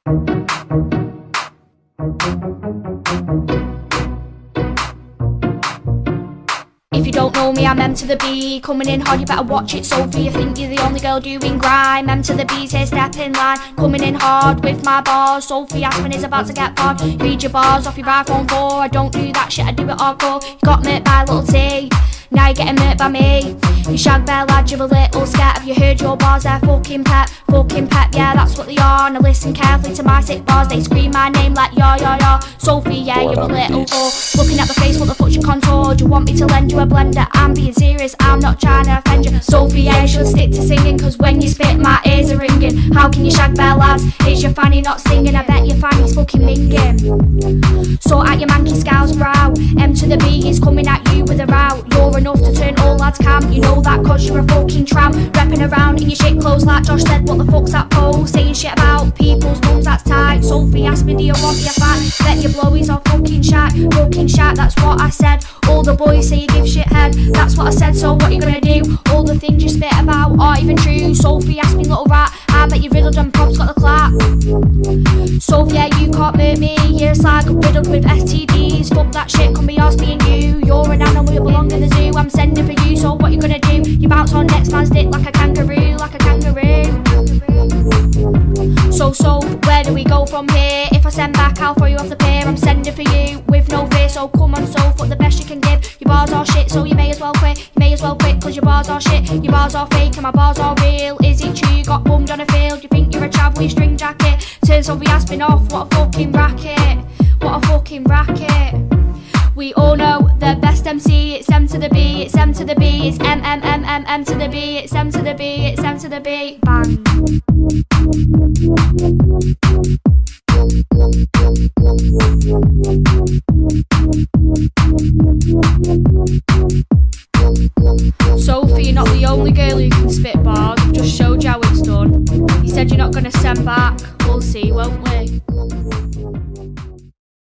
If you don't know me, I'm M to the B. Coming in hard, you better watch it, Sophie. You think you're the only girl doing grime. M to the B's here, step in line. Coming in hard with my bars. Sophie Aspen is about to get barred. Read your bars off your iPhone 4. I don't do that shit, I do it hardcore. You got murked by little T, now you're getting murked by me. You shag bear lad, you're a little scat. Have you heard your bars? They're fucking pep, yeah, that's what they are. Now listen carefully to my sick bars. They scream my name like yo. Sophie, yeah, you're a little whore. Looking at the face, what the fuck's your contour? Do you want me to lend you a blender? I'm being serious, I'm not trying to offend you. Sophie, yeah, you should stick to singing, cause when you spit, my ears are ringing. How can you shag bear lads? It's your fanny not singing. I bet your fanny's fucking minging. So at your manky scowl's brow, M to the B is coming at you with a row. You're enough to turn all lads camp. You know that cause you're a fucking tramp. Repping around in your shit clothes like Josh said. What the fuck's that pole? Saying shit about people's mums, that's tight. Sophie asked me, do you want your fat? Bet your blowies are fucking shat, that's what I said. All the boys say you give shit head, that's what I said, so what you gonna do? All the things you spit about aren't even true. Sophie asked me, little rat, I bet you riddled and Prob's got the clap. Sophie, yeah, you can't murk me. You're a slag riddled with STDs. Fuck that shit, come be yours, me and you. You're an animal, you belong in the zoo. I'm sending for you, so what you gonna do? You bounce on next man's dick like a kangaroo, So, where do we go from here? If I send back, I'll throw you off the pier. I'm sending for you with no fear, so come on, so fuck the best you can give. Your bars are shit, so you may as well quit. Cause your bars are shit, your bars are fake, and my bars are real. Is it true you got bummed on a field? You think you're a chav with your string jacket? Turn Sophie Aspen off, what a fucking racket. We all know the best MC, it's M to the B, it's M to the B, it's M to the B, it's M to the B, it's M to the B, bang. Sophie, you're not the only girl who can spit bars. I've just showed you how it's done. You said you're not gonna send back. We'll see, won't we?